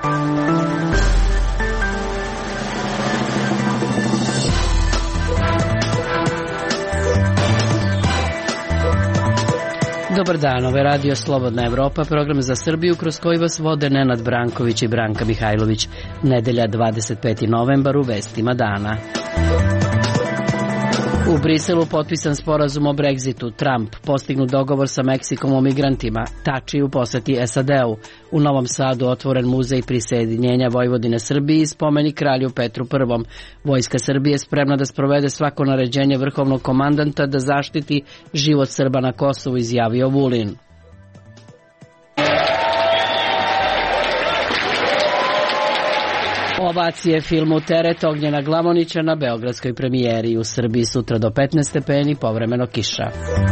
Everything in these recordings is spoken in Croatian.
Dobar dan, ovo je Radio Slobodna Evropa, program za Srbiju kroz koji vas vode Nenad Branković i Branka Mihajlović. Nedelja 25. novembar u vestima dana. U Briselu potpisan sporazum o Brexitu. Trump postignut dogovor sa Meksikom o migrantima. Tači u poseti SAD-u. U Novom Sadu otvoren muzej prisjedinjenja Vojvodine Srbiji i spomenik kralju Petru I. Vojska Srbije spremna da sprovede svako naređenje vrhovnog komandanta da zaštiti život Srba na Kosovu, izjavio Vulin. Ovacije filmu Teret Ognjena Glavonića na beogradskoj premijeri. U Srbiji sutra do 15 stepeni, povremeno kiša.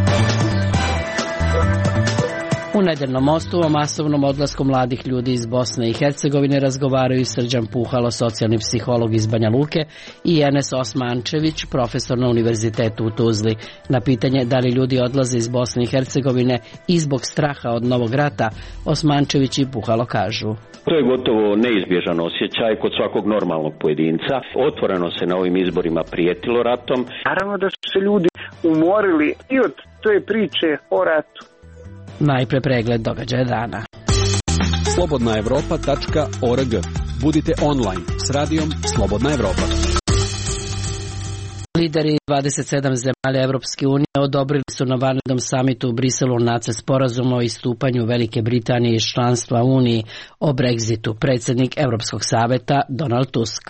U Nedeljnom mostu o masovnom odlasku mladih ljudi iz Bosne i Hercegovine razgovaraju Srđan Puhalo, socijalni psiholog iz Banja Luke, i Enes Osmančević, profesor na Univerzitetu u Tuzli. Na pitanje da li ljudi odlaze iz Bosne i Hercegovine i zbog straha od novog rata, Osmančević i Puhalo kažu: To je gotovo neizbježan osjećaj kod svakog normalnog pojedinca. Otvoreno se na ovim izborima prijetilo ratom. Naravno da su se ljudi umorili i od te priče o ratu. Najpre pregled događaja dana. Slobodnaevropa.org. Budite online s radijom Slobodna Evropa. Lideri 27 zemalja Evropske unije odobrili su na vanrednom samitu u Briselu nacrt sporazuma o istupanju Velike Britanije iz članstva Uniji o Brexitu. Predsjednik Evropskog saveta Donald Tusk.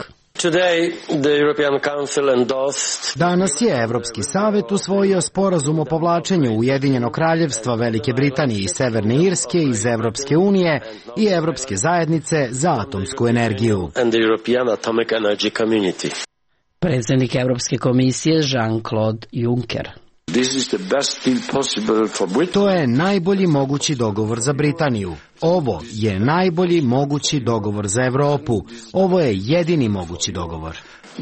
Danas je Evropski savet usvojio sporazum o povlačenju Ujedinjenog kraljevstva Velike Britanije i Severne Irske iz Evropske unije i Evropske zajednice za atomsku energiju. Predsjednik Evropske komisije Jean-Claude Juncker. To je najbolji mogući dogovor za Britaniju. Ovo je najbolji mogući dogovor za Evropu. Ovo je jedini mogući dogovor.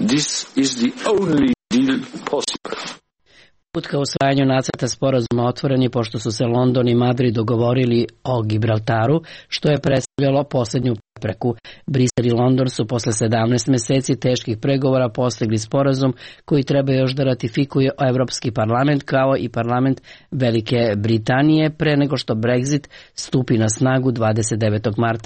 Put ka usvajanju nacrta sporazuma otvoren je pošto su se London i Madrid dogovorili o Gibraltaru, što je predstavljalo posljednju prepreku. Brisel i London su posle 17 mjeseci teških pregovora postigli sporazum koji treba još da ratifikuje Evropski parlament kao i parlament Velike Britanije pre nego što Brexit stupi na snagu 29. marta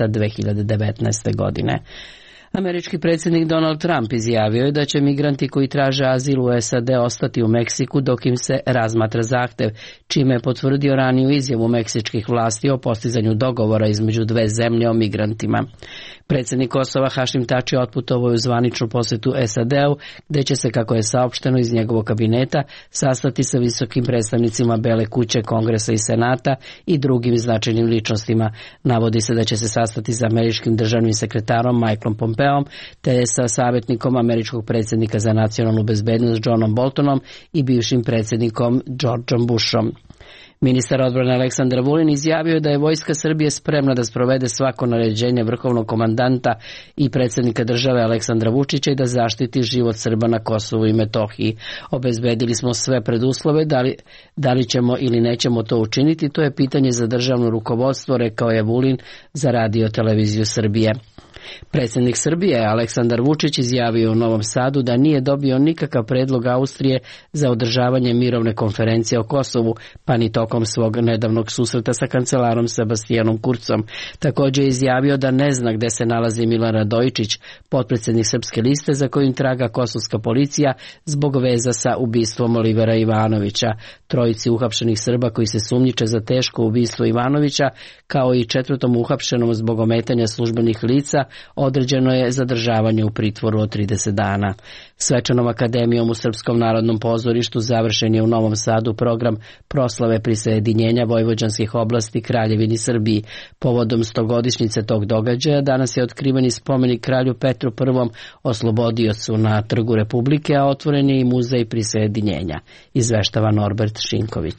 2019. godine. Američki predsjednik Donald Trump izjavio je da će migranti koji traže azil u SAD ostati u Meksiku dok im se razmatra zahtev, čime je potvrdio raniju izjavu meksičkih vlasti o postizanju dogovora između dve zemlje o migrantima. Predsjednik Kosova Hašim Tači otputovao je u zvaničnu posjetu SAD-u, gdje će se, kako je saopšteno iz njegovog kabineta, sastati sa visokim predstavnicima Bele kuće, Kongresa i Senata i drugim značajnim ličnostima. Navodi se da će se sastati sa američkim državnim sekretarom Michaelom Pompeom, te sa savjetnikom američkog predsjednika za nacionalnu bezbednost Johnom Boltonom i bivšim predsjednikom Georgeom Bushom. Ministar odbrane Aleksandar Vulin izjavio da je Vojska Srbije spremna da sprovede svako naređenje vrhovnog komandanta i predsjednika države Aleksandra Vučića i da zaštiti život Srba na Kosovu i Metohiji. Obezbedili smo sve preduslove, da li ćemo ili nećemo to učiniti, to je pitanje za državno rukovodstvo, rekao je Vulin za Radio Televiziju Srbije. Predsjednik Srbije Aleksandar Vučić izjavio u Novom Sadu da nije dobio nikakav predlog Austrije za održavanje mirovne konferencije o Kosovu, pa ni tokom svog nedavnog susreta sa kancelarom Sebastijanom Kurcom. Također je izjavio da ne zna gde se nalazi Milan Radojičić, potpredsjednik Srpske liste za kojim traga kosovska policija zbog veza sa ubistvom Olivera Ivanovića. Trojici uhapšenih Srba koji se sumnjiče za teško ubistvo Ivanovića, kao i četvrtom uhapšenom zbog ometanja službenih lica, određeno je zadržavanje u pritvoru od 30 dana. Svečanom akademijom u Srpskom narodnom pozorištu završen je u Novom Sadu program proslave prisjedinjenja vojvođanskih oblasti Kraljevini Srbiji. Povodom 100-godišnjice tog događaja danas je otkriveni spomenik kralju Petru I, oslobodiocu, na Trgu Republike, a otvoren je i muzej prisjedinjenja, izveštava Norbert Šinković.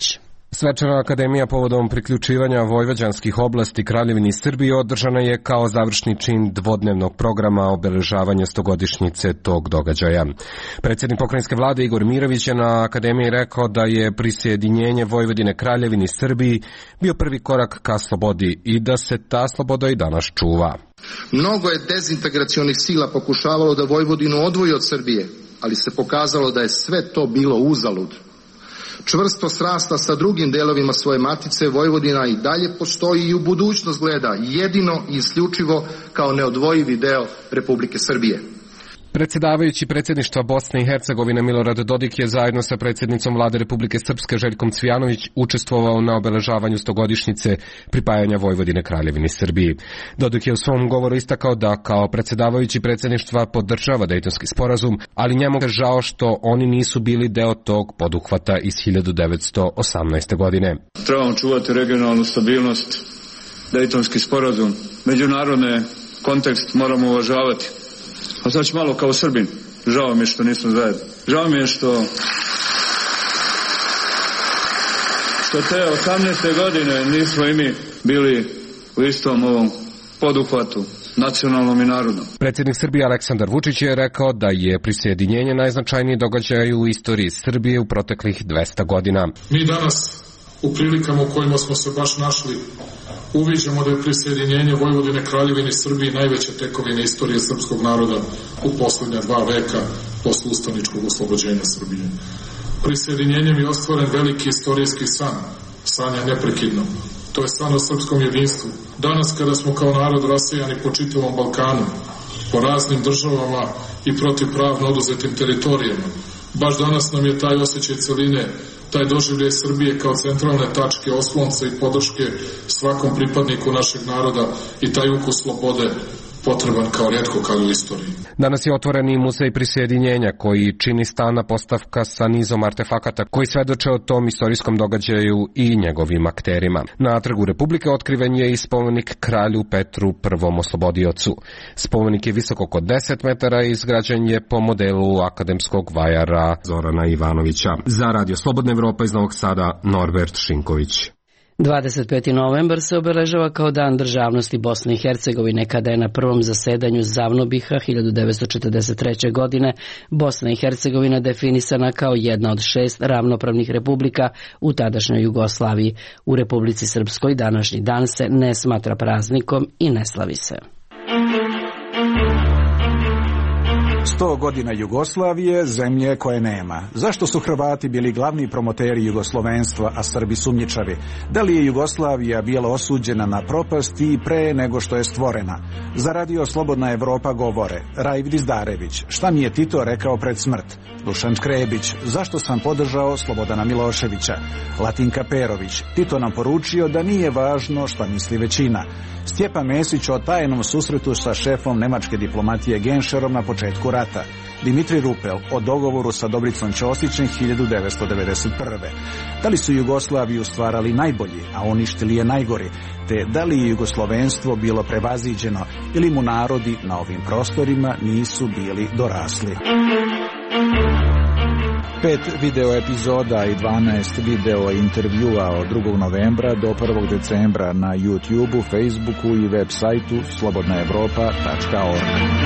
Svečana akademija povodom priključivanja vojvođanskih oblasti Kraljevini Srbije održana je kao završni čin dvodnevnog programa obeležavanja 100-godišnjice tog događaja. Predsjednik pokrajinske vlade Igor Mirović je na akademiji rekao da je prisjedinjenje Vojvodine Kraljevini Srbiji bio prvi korak ka slobodi i da se ta sloboda i danas čuva. Mnogo je dezintegracionih sila pokušavalo da Vojvodinu odvoji od Srbije, ali se pokazalo da je sve to bilo uzalud. Čvrsto srasla sa drugim delovima svoje matice, Vojvodina i dalje postoji i u budućnost gleda jedino i isključivo kao neodvojivi deo Republike Srbije. Predsjedavajući predsjedništva Bosne i Hercegovine Milorad Dodik je zajedno sa predsjednicom vlade Republike Srpske Željkom Cvijanović učestvovao na obeležavanju 100-godišnjice pripajanja Vojvodine Kraljevini Srbiji. Dodik je u svom govoru istakao da kao predsjedavajući predsjedništva podržava Dejtonski sporazum, ali njemu je žao što oni nisu bili deo tog poduhvata iz 1918. godine. Trebamo čuvati regionalnu stabilnost, Dejtonski sporazum, međunarodne kontekst moramo uvažavati. A sad ću malo kao Srbin. Žao mi je što nismo zajedno. Žao mi je što te 18. godine nismo i mi bili u istom ovom poduhvatu, nacionalnom i narodnom. Predsjednik Srbije Aleksandar Vučić je rekao da je prisjedinjenje najznačajniji događaj u istoriji Srbije u proteklih 200 godina. Mi danas u prilikama u kojima smo se baš našli uviđamo da je prisjedinjenje Vojvodine Kraljevini Srbiji najveća tekovina istorije srpskog naroda u posljednja 2 veka posle ustaničkog oslobođenja Srbije. Prisjedinjenjem je ostvaren veliki istorijski san, sanja neprekidno. To je san o srpskom jedinstvu. Danas kada smo kao narod rasejani po čitavom Balkanu, po raznim državama i protivpravno oduzetim teritorijama, baš danas nam je taj osjećaj celine, taj doživljaj Srbije kao centralne tačke oslonca i podrške svakom pripadniku našeg naroda i taj ukus slobode potreban kao rijetko kad u istoriji. Danas je otvoren i muzej prisjedinjenja koji čini stalna postavka sa nizom artefakata koji svedoče o tom istorijskom događaju i njegovim akterima. Na Trgu Republike otkriven je i spomenik kralju Petru I oslobodiocu. Spomenik je visok oko 10 metara i izgrađen je po modelu akademskog vajara Zorana Ivanovića. Za Radio Slobodna Evropa iz Novog Sada, Norbert Šinković. 25. novembar se obeležava kao Dan državnosti Bosne i Hercegovine, kada je na prvom zasedanju Zavnobiha 1943. godine Bosna i Hercegovina definisana kao jedna od 6 ravnopravnih republika u tadašnjoj Jugoslaviji. U Republici Srpskoj današnji dan se ne smatra praznikom i ne slavi se. 100 godina Jugoslavije, zemlje koje nema. Zašto su Hrvati bili glavni promoteri jugoslovenstva, a Srbi sumnjičavi? Da li je Jugoslavija bila osuđena na propast i pre nego što je stvorena? Za Radio Slobodna Evropa govore Rajv Dizdarević, šta mi je Tito rekao pred smrt? Dušan Škrebić, zašto sam podržao Slobodana Miloševića? Latinka Perović, Tito nam poručio da nije važno šta misli većina. Stjepan Mesić o tajnom susretu sa šefom nemačke diplomatije Genšerom na početku rata. Dimitri Rupel o dogovoru sa Dobricom Ćosićem 1991. Da li su Jugoslaviju stvarali najbolji, a uništili je najgori, te da li je jugoslovenstvo bilo prevaziđeno ili mu narodi na ovim prostorima nisu bili dorasli. 5 video epizoda i 12 video intervjua od 2. novembra do 1. decembra na YouTubeu, Facebooku i web sajtu slobodnaevropa.org.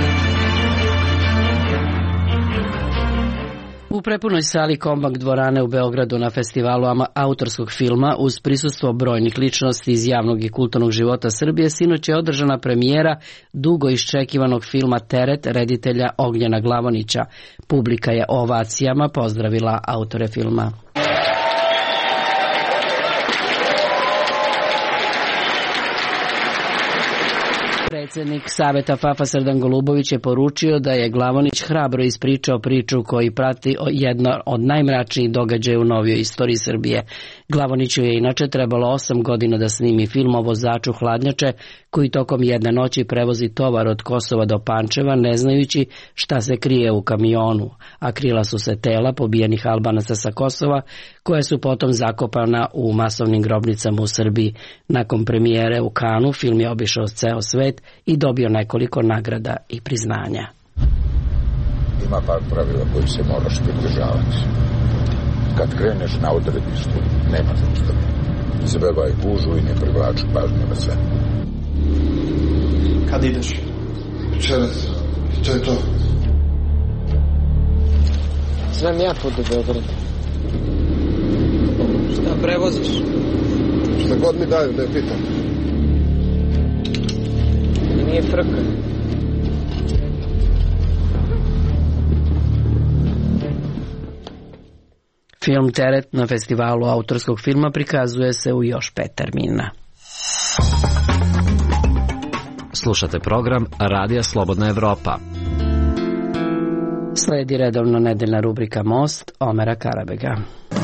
U prepunoj sali Kombak dvorane u Beogradu na festivalu autorskog filma uz prisustvo brojnih ličnosti iz javnog i kulturnog života Srbije sinoć je održana premijera dugo iščekivanog filma Teret reditelja Ognjena Glavonića. Publika je ovacijama pozdravila autore filma. Predsjednik Saveta FAFA Srdan Golubović je poručio da je Glavonić hrabro ispričao priču koji prati jedna od najmračnijih događaja u novijoj istoriji Srbije. Glavoniću je inače trebalo 8 godina da snimi film o vozaču hladnjače koji tokom jedne noći prevozi tovar od Kosova do Pančeva ne znajući šta se krije u kamionu, a krila su se tela pobijenih Albanaca sa Kosova koje su potom zakopana u masovnim grobnicama u Srbiji. Nakon premijere u Kanu film je obišao ceo svet i dobio nekoliko nagrada i priznanja. Ima par pravila koji se moraš pridržavati. Kad kreneš na odredištu, nema zaustavljanja. Zabevaj gužu i ne privlači pažnju na sve. Kad ideš? Večeras. To je to. Znam ja put do Beograda. Šta prevoziš? Šta god mi daju, da je pitam. Nije frka. Film Teret na festivalu autorskog filma prikazuje se u još 5 termina. Slušate program Radija Slobodna Evropa. Sledi redovno nedeljna rubrika Most Omera Karabega.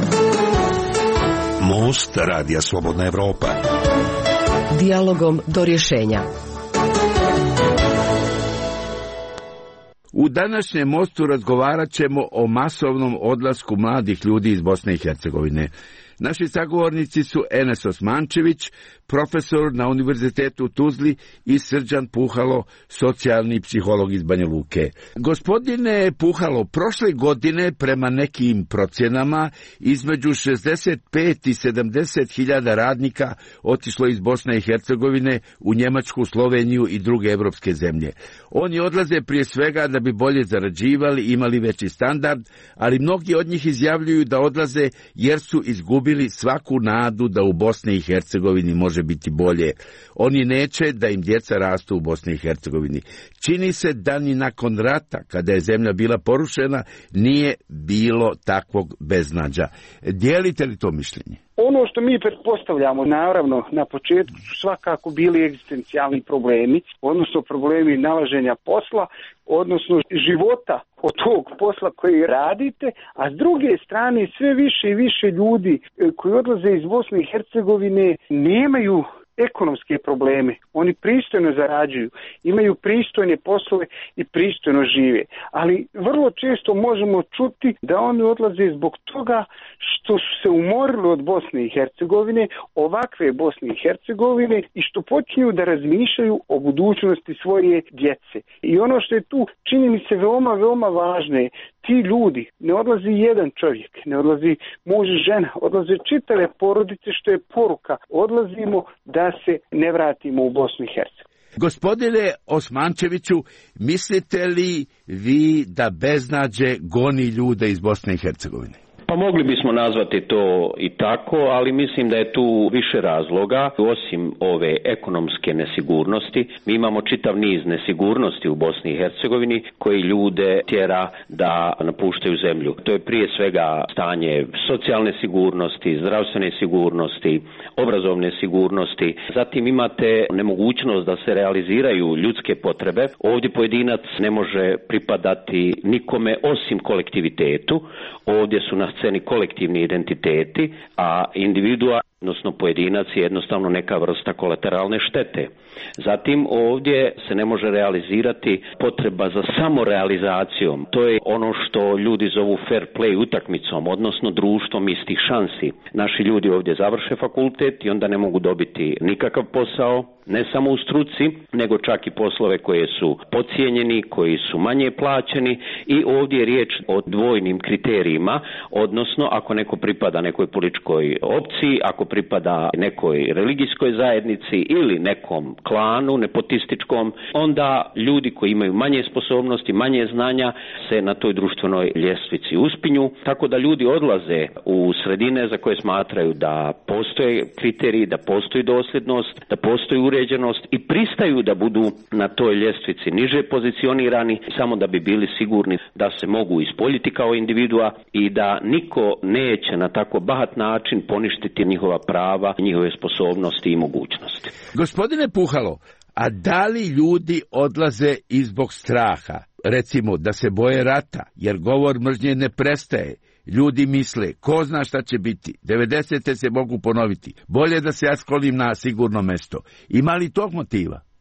Most Radija Slobodna Evropa. Dijalogom do rješenja. U današnjem mostu razgovarat ćemo o masovnom odlasku mladih ljudi iz Bosne i Hercegovine. Naši sagovornici su Enes Osmančević, profesor na Univerzitetu u Tuzli, i Srđan Puhalo, socijalni psiholog iz Banja Luke. Gospodine Puhalo, prošle godine prema nekim procjenama između 65 i 70 hiljada radnika otišlo iz Bosne i Hercegovine u Njemačku, Sloveniju i druge evropske zemlje. Oni odlaze prije svega da bi bolje zarađivali, imali veći standard, ali mnogi od njih izjavljuju da odlaze jer su izgubili svaku nadu da u Bosni i Hercegovini može biti bolje. Oni neće da im djeca rastu u Bosni i Hercegovini. Čini se da ni nakon rata, kada je zemlja bila porušena, nije bilo takvog beznađa. Dijelite li to mišljenje? Ono što mi pretpostavljamo, naravno, na početku su svakako bili egzistencijalni problemi, odnosno problemi nalaženja posla, odnosno života od tog posla koji radite, a s druge strane sve više i više ljudi koji odlaze iz Bosne i Hercegovine nemaju ekonomske probleme. Oni pristojno zarađuju, imaju pristojne poslove i pristojno žive. Ali vrlo često možemo čuti da oni odlaze zbog toga što su se umorili od Bosne i Hercegovine, ovakve Bosne i Hercegovine, i što počinju da razmišljaju o budućnosti svoje djece. I ono što je tu čini mi se veoma, veoma važno je, ti ljudi, ne odlazi jedan čovjek, ne odlazi muž i žena, odlaze čitave porodice, što je poruka. Odlazimo da se ne vratimo u Bosnu i Hercegovinu. Gospodine Osmančeviću, mislite li vi da beznađe goni ljude iz Bosne i Hercegovine? Pa mogli bismo nazvati to i tako, ali mislim da je tu više razloga. Osim ove ekonomske nesigurnosti, mi imamo čitav niz nesigurnosti u Bosni i Hercegovini koji ljude tjera da napuštaju zemlju. To je prije svega stanje socijalne sigurnosti, zdravstvene sigurnosti, obrazovne sigurnosti. Zatim imate nemogućnost da se realiziraju ljudske potrebe. Ovdje pojedinac ne može pripadati nikome osim kolektivitetu. Ovdje su na sceni kolektivni identiteti, a individua, odnosno pojedinac, je jednostavno neka vrsta kolateralne štete. Zatim ovdje se ne može realizirati potreba za samorealizacijom. To je ono što ljudi zovu fair play utakmicom, odnosno društvom istih šansi. Naši ljudi ovdje završe fakultet i onda ne mogu dobiti nikakav posao, ne samo u struci, nego čak i poslove koje su podcijenjeni, koji su manje plaćeni, i ovdje je riječ o dvojnim kriterijima, odnosno ako neko pripada nekoj političkoj opciji, ako pripada nekoj religijskoj zajednici ili nekom klanu nepotističkom, onda ljudi koji imaju manje sposobnosti, manje znanja se na toj društvenoj ljestvici uspinju, tako da ljudi odlaze u sredine za koje smatraju da postoje kriteriji, da postoji dosljednost, da postoji uređenost, i pristaju da budu na toj ljestvici niže pozicionirani samo da bi bili sigurni da se mogu ispoljiti kao individua i da niko neće na tako bahat način poništiti njihova prava, njihove sposobnosti i mogućnosti. Gospodine Puhalo, a da li ljudi odlaze i zbog straha? Recimo da se boje rata, jer govor mržnje ne prestaje. Ljudi misle, ko zna šta će biti, 90. se mogu ponoviti, bolje da se ja sklonim na sigurno mesto. Ima li tog motiva?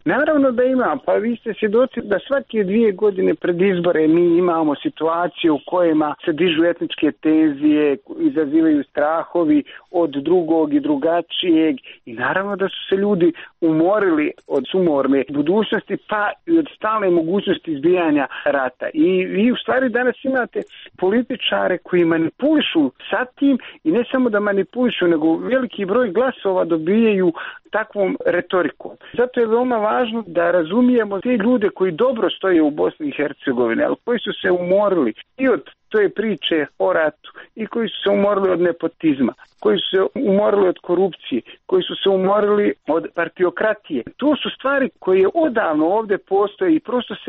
Naravno da ima, pa vi ste svjedoci da svake 2 godine pred izbore mi imamo situacije u kojima se dižu etničke tenzije, izazivaju strahovi od drugog i drugačijeg i naravno da su se ljudi umorili od sumorne budućnosti pa i od stalne mogućnosti izbijanja rata. I vi u stvari danas imate političare koji manipulišu sa tim i ne samo da manipulišu, nego veliki broj glasova dobijaju takvom retorikom. Zato je veoma važno da razumijemo te ljude koji dobro stoje u Bosni i Hercegovini, ali koji su se umorili i od te priče o ratu i koji su se umorili od nepotizma, koji su se umorili od korupcije, koji su se umorili od partiokratije. To su stvari koje odavno ovdje postoje i prosto se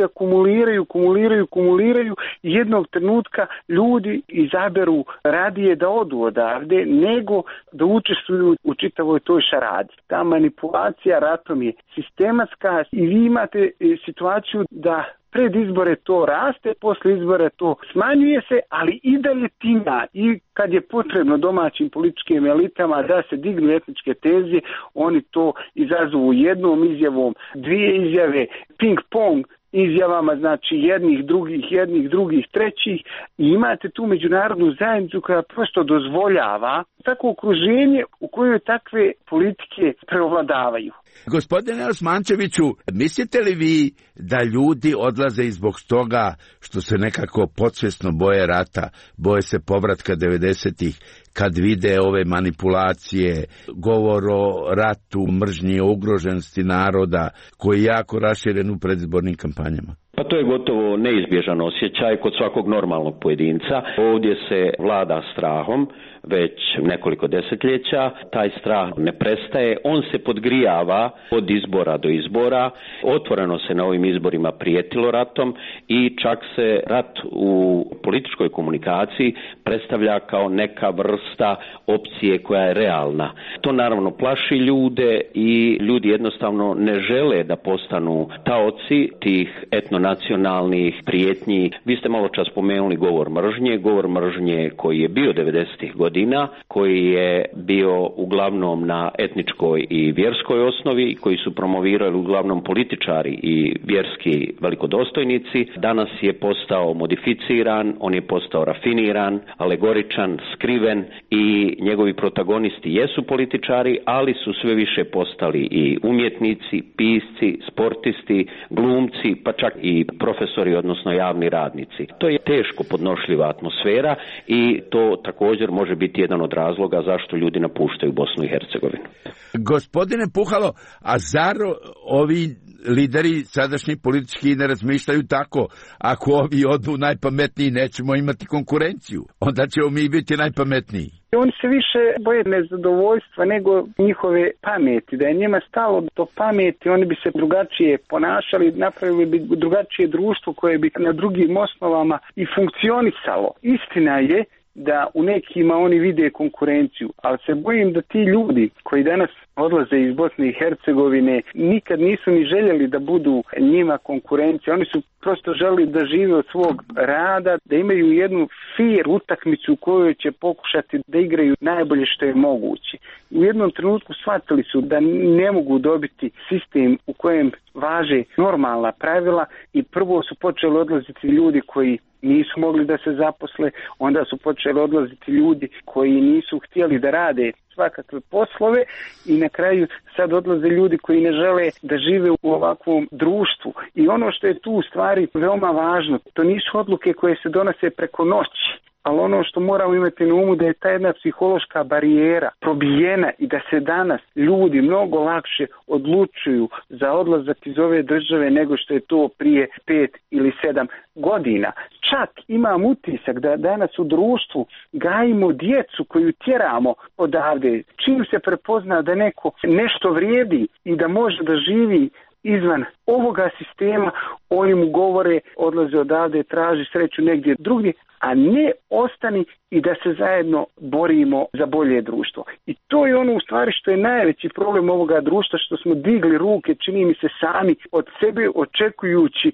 akumuliraju i jednog trenutka ljudi izaberu radije da odu odavde nego da učestvuju u čitavoj toj šaradi. Ta manipulacija ratom je sistematska i vi imate situaciju da pred izbore to raste, posle izbora to smanjuje se, ali i dalje tima i kad je potrebno domaćim političkim elitama da se dignu etničke tenzije, oni to izazovu jednom izjavom, 2 izjave, ping-pong izjavama, znači jednih, drugih, trećih i imate tu međunarodnu zajednicu koja prosto dozvoljava takvo okruženje u kojoj takve politike preovladavaju. Gospodine Osmančeviću, mislite li vi da ljudi odlaze i zbog toga što se nekako podsvjesno boje rata, boje se povratka 90-ih, kad vide ove manipulacije, govor o ratu, mržnji, o ugroženosti naroda, koji je jako raširen u predizbornim kampanjama? Pa to je gotovo neizbježan osjećaj kod svakog normalnog pojedinca. Ovdje se vlada strahom već nekoliko desetljeća, taj strah ne prestaje, on se podgrijava od izbora do izbora, otvoreno se na ovim izborima prijetilo ratom i čak se rat u političkoj komunikaciji predstavlja kao neka vrsta opcije koja je realna. To naravno plaši ljude i ljudi jednostavno ne žele da postanu taoci tih etnonacionalnih prijetnji. Vi ste malo čas spomenuli govor mržnje koji je bio 90-ih godina, koji je bio uglavnom na etničkoj i vjerskoj osnovi, koji su promovirali uglavnom političari i vjerski velikodostojnici. Danas je postao modificiran, on je postao rafiniran, alegoričan, skriven i njegovi protagonisti jesu političari, ali su sve više postali i umjetnici, pisci, sportisti, glumci, pa čak i profesori, odnosno javni radnici. To je teško podnošljiva atmosfera i to također može biti jedan od razloga zašto ljudi napuštaju Bosnu i Hercegovinu. Gospodine Puhalo, a zar ovi lideri sadašnji politički ne razmišljaju tako? Ako ovi odu najpametniji, nećemo imati konkurenciju. Onda ćemo mi biti najpametniji. Oni se više boje nezadovoljstva nego njihove pameti. Da je njima stalo do pameti, oni bi se drugačije ponašali, napravili bi drugačije društvo koje bi na drugim osnovama i funkcionisalo. Istina je da u nekima oni vide konkurenciju, ali se bojim da ti ljudi koji danas odlaze iz Bosne i Hercegovine nikad nisu ni željeli da budu njima konkurencija. Oni su prosto želi da žive od svog rada, da imaju jednu fair utakmicu u kojoj će pokušati da igraju najbolje što je moguće. U jednom trenutku shvatili su da ne mogu dobiti sistem u kojem važe normalna pravila i prvo su počeli odlaziti ljudi koji nisu mogli da se zaposle, onda su počeli odlaziti ljudi koji nisu htjeli da rade svakakve poslove i na kraju sad odlaze ljudi koji ne žele da žive u ovakvom društvu. I ono što je tu u stvari veoma važno, to nisu odluke koje se donose preko noći, ali ono što moramo imati na umu da je ta jedna psihološka barijera probijena i da se danas ljudi mnogo lakše odlučuju za odlazak iz ove države nego što je to prije 5 ili 7 godina. Čak imam utisak da danas u društvu gajimo djecu koju tjeramo odavde. Čim se prepozna da neko nešto vrijedi i da može da živi izvan ovoga sistema, oni mu govore odlaze odavde, traži sreću negdje drugdje, a ne ostani i da se zajedno borimo za bolje društvo. I to je ono u stvari što je najveći problem ovoga društva, što smo digli ruke, čini mi se sami od sebe, očekujući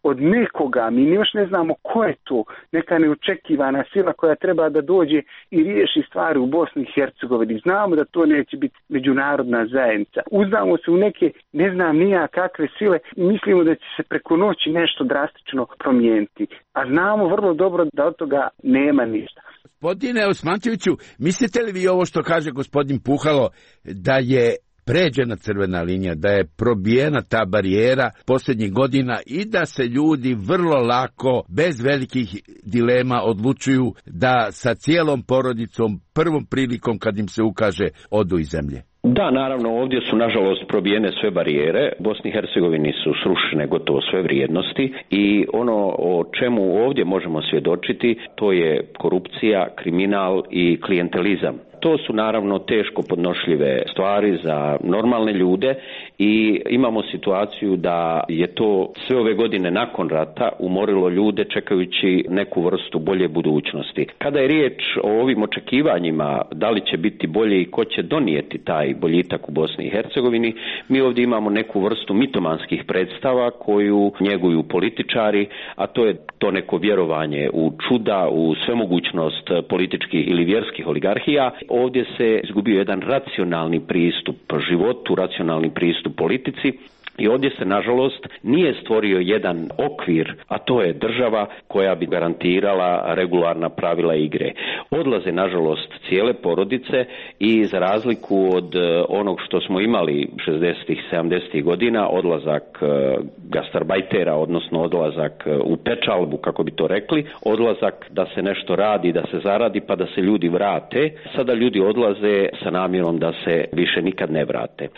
od nekoga, mi još ne znamo ko je to, neka neočekivana sila koja treba da dođe i riješi stvari u Bosni i Hercegovini. Znamo da to neće biti međunarodna zajednica. Uzdamo se u neke, ne znam nija kakve sile i mislimo da će se preko noći nešto drastično promijeniti. A znamo vrlo dobro da od toga nema ništa. Gospodine Osmančeviću, mislite li vi ovo što kaže gospodin Puhalo, da je pređena crvena linija, da je probijena ta barijera posljednjih godina i da se ljudi vrlo lako, bez velikih dilema odlučuju da sa cijelom porodicom, prvom prilikom kad im se ukaže, odu iz zemlje? Da, naravno, ovdje su nažalost probijene sve barijere. U Bosni i Hercegovini su srušene gotovo sve vrijednosti i ono o čemu ovdje možemo svjedočiti, to je korupcija, kriminal i klijentelizam. To su naravno teško podnošljive stvari za normalne ljude i imamo situaciju da je to sve ove godine nakon rata umorilo ljude čekajući neku vrstu bolje budućnosti. Kada je riječ o ovim očekivanjima, da li će biti bolje i ko će donijeti taj boljitak u Bosni i Hercegovini, mi ovdje imamo neku vrstu mitomanskih predstava koju njeguju političari, a to je to neko vjerovanje u čuda, u svemogućnost političkih ili vjerskih oligarhija. Ovdje se izgubio jedan racionalni pristup životu, racionalni pristup politici i ovdje se nažalost nije stvorio jedan okvir, a to je država koja bi garantirala regularna pravila igre. Odlaze nažalost cijele porodice i za razliku od onog što smo imali 60-ih, 70-ih godina, odlazak gastarbajtera, odnosno odlazak u pečalbu, kako bi to rekli, odlazak da se nešto radi, da se zaradi pa da se ljudi vrate. Sada ljudi odlaze sa namjerom da se više nikad ne vrate.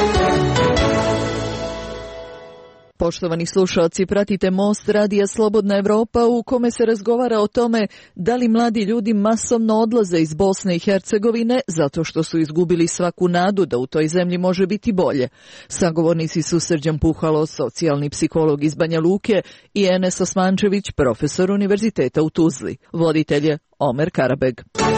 Poštovani slušalci, pratite Most radija Slobodna Evropa u kome se razgovara o tome da li mladi ljudi masovno odlaze iz Bosne i Hercegovine zato što su izgubili svaku nadu da u toj zemlji može biti bolje. Sagovornici su Srđan Puhalo, socijalni psiholog iz Banja Luke, i Enes Osmančević, profesor Univerziteta u Tuzli. Voditelj je Omer Karabeg.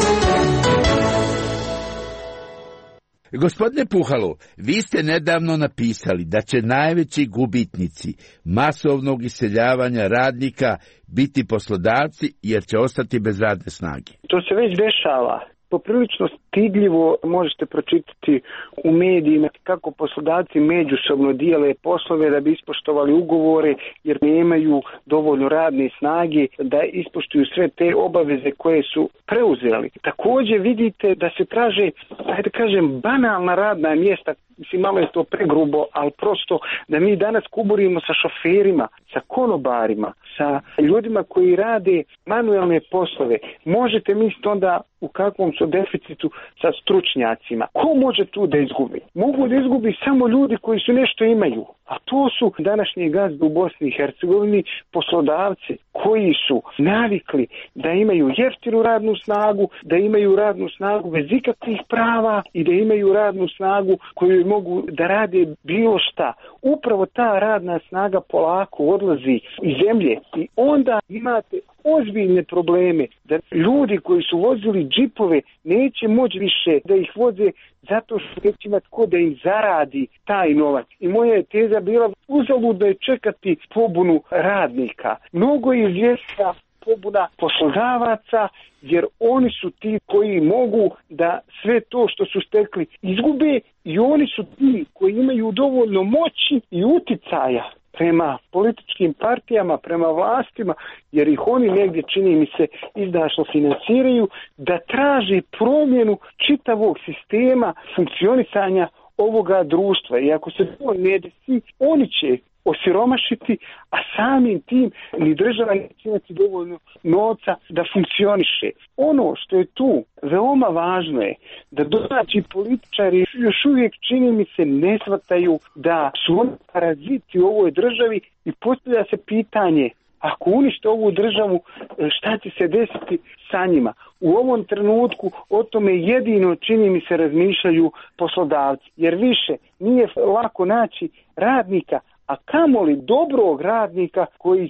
Gospodine Puhalo, vi ste nedavno napisali da će najveći gubitnici masovnog iseljavanja radnika biti poslodavci jer će ostati bez radne snage. To se već dešava. Poprilično stidljivo možete pročitati u medijima kako poslodavci međusobno dijele poslove da bi ispoštovali ugovore jer nemaju dovoljno radne snage da ispoštuju sve te obaveze koje su preuzeli. Također vidite da se traže, da kažem, banalna radna mjesta. Mislim, malo je to pregrubo, ali prosto da mi danas kuburimo sa šoferima, sa konobarima, sa ljudima koji rade manuelne poslove. Možete misliti onda u kakvom su deficitu sa stručnjacima. Ko može tu da izgubi? Mogu da izgubi samo ljudi koji su nešto imaju. A to su današnji gazde u Bosni i Hercegovini, poslodavci koji su navikli da imaju jeftinu radnu snagu, da imaju radnu snagu bez ikakvih prava i da imaju radnu snagu koju mogu da rade bilo šta. Upravo ta radna snaga polako odlazi iz zemlje i onda imate ozbiljne probleme da ljudi koji su vozili džipove neće moći više da ih voze zato što neće imati ko da im zaradi taj novac. I moja je teza bila uzaludno je čekati pobunu radnika. Mnogo je izvjesna pobuna poslodavaca jer oni su ti koji mogu da sve to što su stekli izgube i oni su ti koji imaju dovoljno moći i uticaja prema političkim partijama, prema vlastima, jer ih oni negdje, čini mi se, izdašno financiraju, da traže promjenu čitavog sistema funkcionisanja ovoga društva. I ako se to ne desi, oni će osiromašiti, a samim tim ni država neće imati dovoljno novca da funkcioniše. Ono što je tu veoma važno je da domaći političari još uvijek, čini mi se, ne shvataju da su oni paraziti u ovoj državi i postavlja se pitanje, ako unište ovu državu, šta će se desiti sa njima? U ovom trenutku o tome jedino, čini mi se, razmišljaju poslodavci, jer više nije lako naći radnika, a kamoli dobrog radnika koji će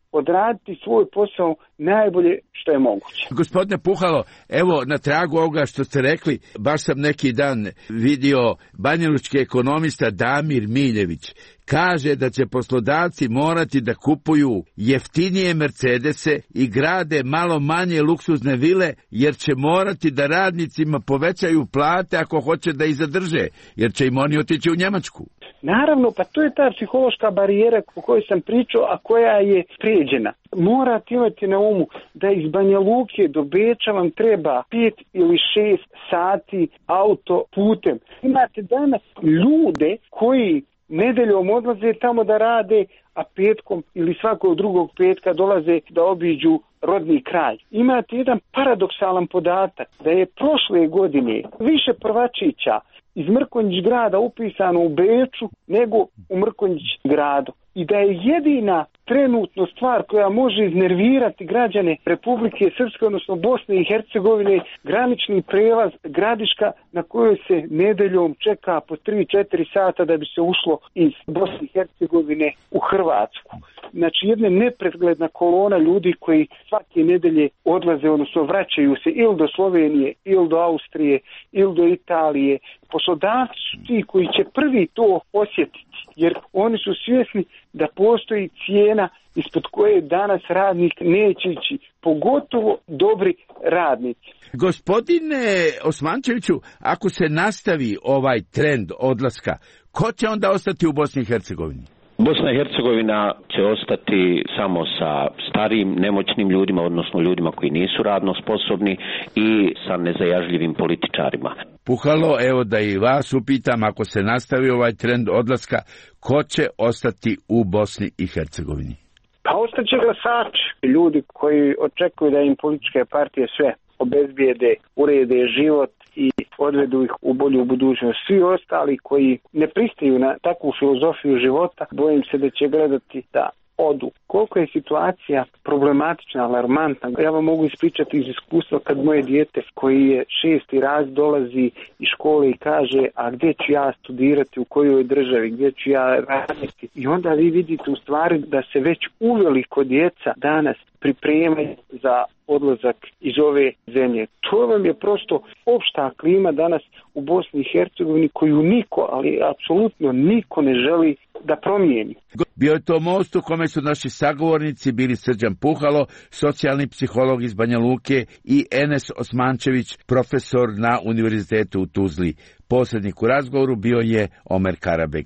odraditi svoj posao najbolje što je moguće. Gospodine Puhalo, evo na tragu ovoga što ste rekli, baš sam neki dan vidio banjalučki ekonomista Damir Miljević. Kaže da će poslodavci morati da kupuju jeftinije Mercedese i grade malo manje luksuzne vile, jer će morati da radnicima povećaju plate ako hoće da ih zadrže, jer će im oni otići u Njemačku. Naravno, pa to je ta psihološka barijera o kojoj sam pričao, a koja je prijeđena. Morate imati na umu da iz Banja Luke do Beča vam treba 5 ili 6 sati auto putem. Imate danas ljude koji nedeljom odlaze tamo da rade, a petkom ili svakog drugog petka dolaze da obiđu rodni kraj. Imate jedan paradoksalan podatak da je prošle godine više prvačića iz Mrkonjić grada upisano u Beču nego u Mrkonjić gradu. I da je jedina trenutno stvar koja može iznervirati građane Republike Srpske, odnosno Bosne i Hercegovine, granični prelaz Gradiška na kojoj se nedeljom čeka po 3-4 sata da bi se ušlo iz Bosne i Hercegovine u Hrvatsku. Znači jedna nepregledna kolona ljudi koji svake nedelje odlaze, odnosno vraćaju se ili do Slovenije, ili do Austrije, ili do Italije. Poslodavci su ti koji će prvi to osjetiti, jer oni su svjesni da postoji cijena ispod koje danas radnik neće ići, pogotovo dobri radnici. Gospodine Osmančeviću, ako se nastavi ovaj trend odlaska, ko će onda ostati u Bosni i Hercegovini? Bosna i Hercegovina će ostati samo sa starijim, nemoćnim ljudima, odnosno ljudima koji nisu radno sposobni i sa nezajažljivim političarima. Puhalo, evo da i vas upitam, ako se nastavi ovaj trend odlaska, ko će ostati u Bosni i Hercegovini? Pa ostaće glasači, ljudi koji očekuju da im političke partije sve obezbijede, urede život i odvedu ih u bolju budućnost. Svi ostali koji ne pristaju na takvu filozofiju života, bojim se da će gledati da odu. Koliko je situacija problematična, alarmantna. Ja vam mogu ispričati iz iskustva kad moje dijete koji je 6. razred dolazi iz škole i kaže, a gdje ću ja studirati, u kojoj državi, gdje ću ja raditi. I onda vi vidite u stvari da se već uveliko djeca danas pripremaju za odlazak iz ove zemlje. To vam je prosto opšta klima danas u Bosni i Hercegovini koju niko, ali apsolutno niko ne želi da promijeni. Bio je to most u kome su naši sagovornici bili Srđan Puhalo, socijalni psiholog iz Banja Luke, i Enes Osmančević, profesor na Univerzitetu u Tuzli. Posrednik u razgovoru bio je Omer Karabek.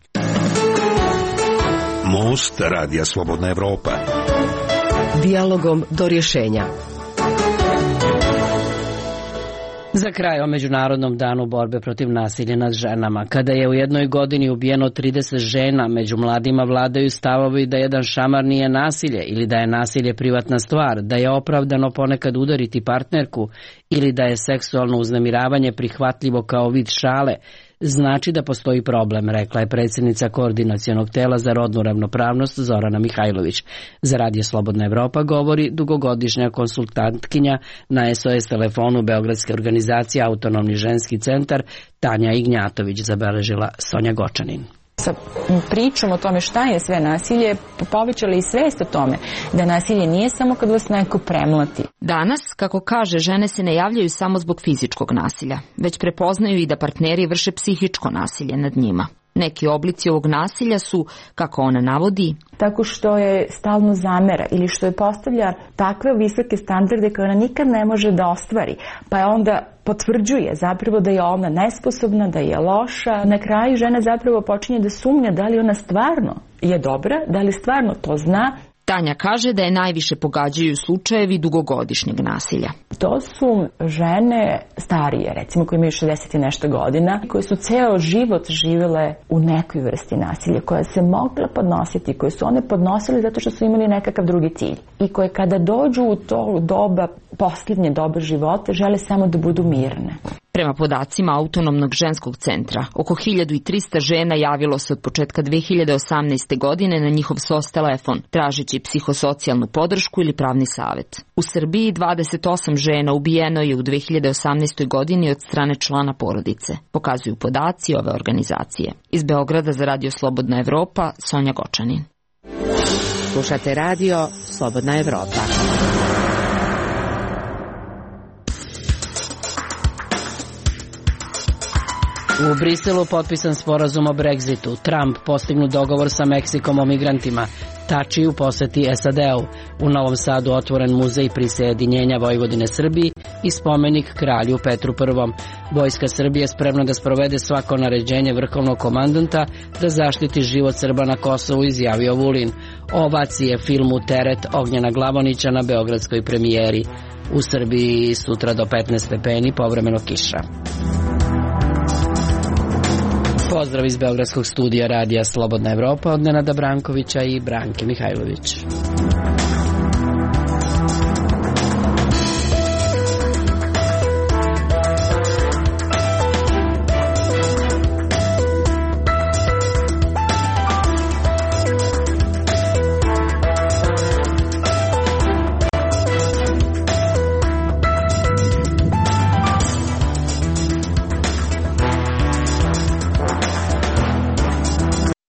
Most Radija Slobodna Evropa. Dijalogom do rješenja. Za kraj o Međunarodnom danu borbe protiv nasilja nad ženama. Kada je u jednoj godini ubijeno 30 žena, među mladima vladaju stavovi da jedan šamar nije nasilje ili da je nasilje privatna stvar, da je opravdano ponekad udariti partnerku ili da je seksualno uznemiravanje prihvatljivo kao vid šale. Znači da postoji problem, rekla je predsjednica Koordinacionog tela za rodnu ravnopravnost Zorana Mihajlović. Za Radio Slobodna Evropa govori dugogodišnja konsultantkinja na SOS telefonu Beogradske organizacije Autonomni ženski centar Tanja Ignjatović, zabeležila Sonja Gočanin. Sa pričom o tome šta je sve nasilje, povećali i svest o tome da nasilje nije samo kad vas neko premlati. Danas, kako kaže, žene se ne javljaju samo zbog fizičkog nasilja, već prepoznaju i da partneri vrše psihičko nasilje nad njima. Neki oblici ovog nasilja su, kako ona navodi, tako što je stalno zamera ili što je postavlja takve visoke standarde koje ona nikad ne može da ostvari, pa je onda potvrđuje zapravo da je ona nesposobna, da je loša. Na kraju žena zapravo počinje da sumnja da li ona stvarno je dobra, da li stvarno to zna. Tanja kaže da je najviše pogađaju slučajevi dugogodišnjeg nasilja. To su žene starije, recimo koje imaju 60 i nešto godina, koje su ceo život živjele u nekoj vrsti nasilja, koje se mogle podnositi, koje su one podnosili zato što su imali nekakav drugi cilj. I koje kada dođu u to doba, posljednje doba života, žele samo da budu mirne. Prema podacima Autonomnog ženskog centra, oko 1300 žena javilo se od početka 2018. godine na njihov SOS telefon, tražeći psihosocijalnu podršku ili pravni savjet. U Srbiji 28 žena ubijeno je u 2018. godini od strane člana porodice, pokazuju podaci ove organizacije. Iz Beograda za Radio Slobodna Evropa, Sonja Gočanin. Slušate radio Slobodna Evropa. U Briselu potpisan sporazum o Brexitu. Trump postignut dogovor sa Meksikom o migrantima. Tači u poseti SAD-u. U Novom Sadu otvoren muzej prisjedinjenja Vojvodine Srbiji i spomenik kralju Petru I. Vojska Srbije spremna da sprovede svako naređenje vrhovnog komandanta da zaštiti život Srba na Kosovu, izjavio Vulin. Ovacije filmu Teret Ognjena Glavonića na beogradskoj premijeri. U Srbiji sutra do 15 stepeni, povremeno kiša. Pozdrav iz beogradskog studija Radija Slobodna Evropa od Nenada Brankovića i Branke Mihajlović.